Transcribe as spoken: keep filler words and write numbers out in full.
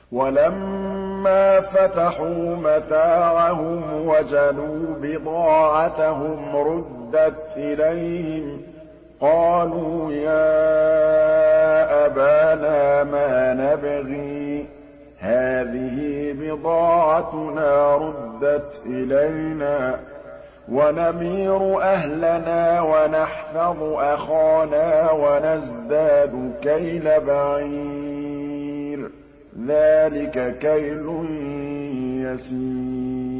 وَلَمَّا فَتَحُوا مَتَاعَهُمْ وَجَدُوا بِضَاعَتَهُمْ رُدَّتْ إِلَيْهِمْ قَالُوا يَا أَبَانَا مَا نَبْغِي ۖ هَٰذِهِ بِضَاعَتُنَا رُدَّتْ إِلَيْنَا ۖ وَنَمِيرُ أَهْلَنَا وَنَحْفَظُ أَخَانَا وَنَزْدَادُ كَيْلَ بَعِيرٍ ۖ ذَٰلِكَ كَيْلٌ يَسِيرٌ